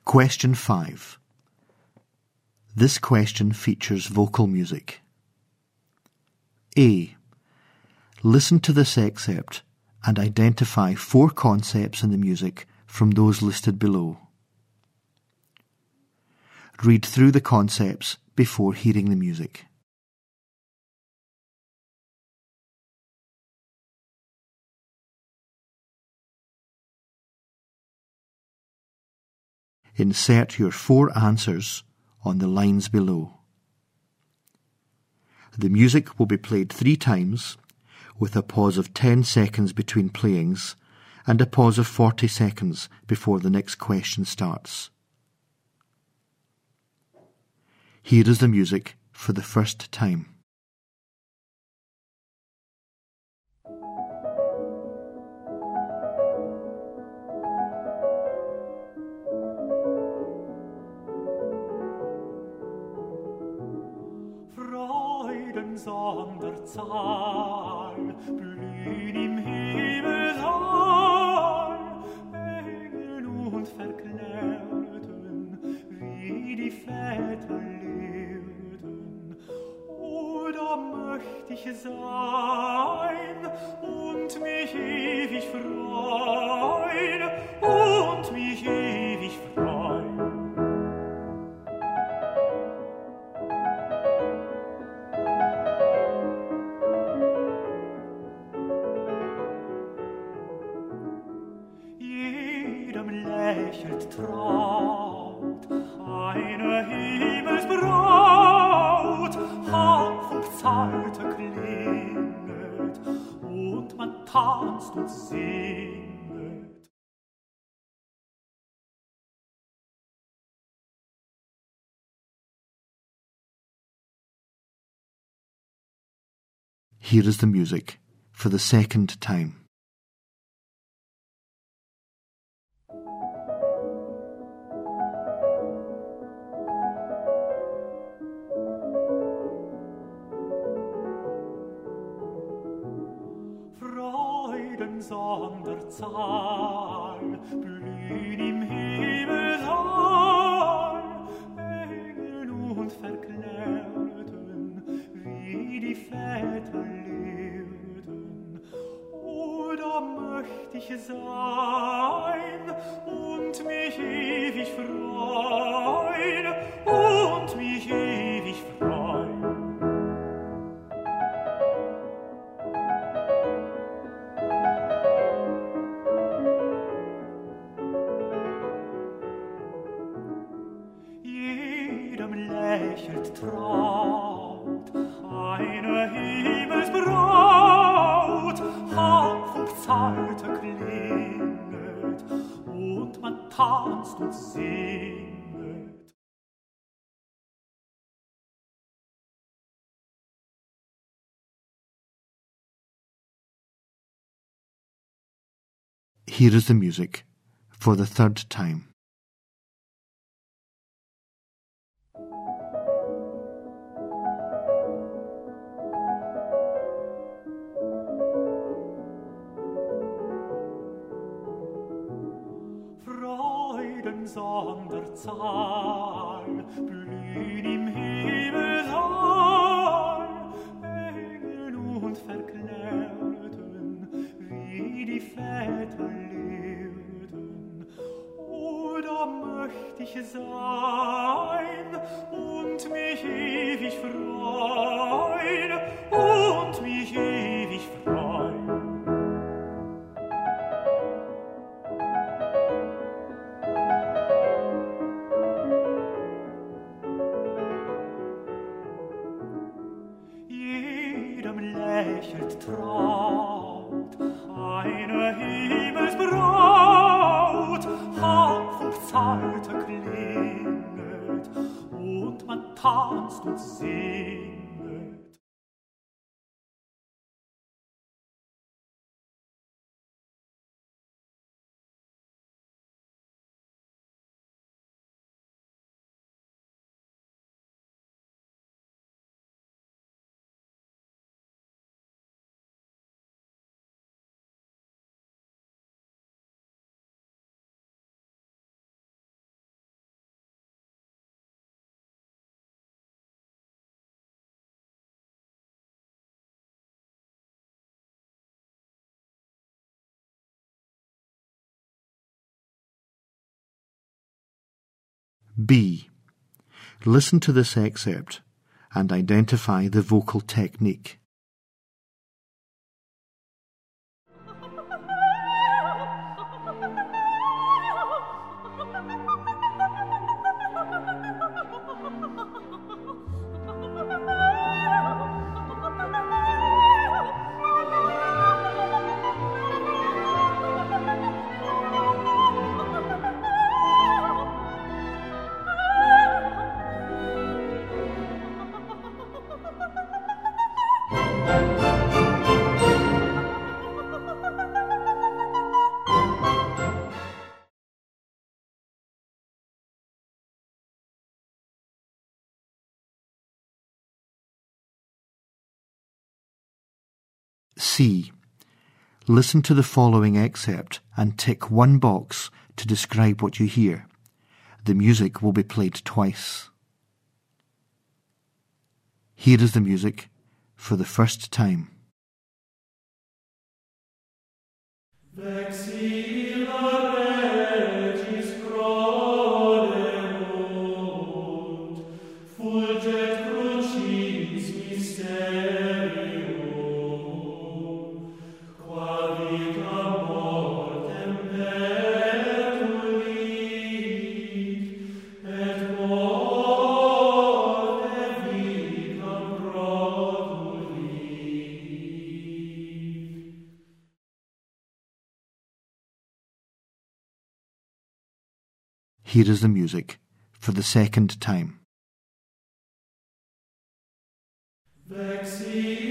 Question 5. This question features vocal music. A. Listen to this excerpt and identify 4 concepts in the music from those listed below. Read through the concepts before hearing the music. Insert your 4 answers on the lines below. The music will be played 3 times, with a pause of 10 seconds between playings and a pause of 40 seconds before the next question starts. Here is the music for the first time. Sonderzahl blühen im Himmelsaal, Engel und Verklärten, wie die Väter lehrten. Oder möcht ich sein und mich ewig freuen und mich ewig freuen. Lächelt traut eine Himmelsbraut, Harf und Psalter klinget und man tanzt und singet. Here is the music for the second time. Sonderzahl blühen im Himmelsaal, Engel und Verklärten, wie die Väter lehrten. Oder möcht ich sein und mich ewig freuen und mich ewig freuen. Lächelt traut eine Himmelsbraut, Harf und Psalter klinget und man tanzt und singet. Here is the music for the third time. Sonderzahl blühen im Himmelsaal, Engel und Verklärten, wie die Väter lehrten. Oder möcht ich sein und mich ewig freuen und mich ewig freuen. Lächelt traut eine Himmelsbraut, Harf und Psalter klinget und man tanzt und singt. B. Listen to this excerpt and identify the vocal technique. C. Listen to the following excerpt and tick one box to describe what you hear. The music will be played twice. Here is the music for the first time. Here is the music for the second time.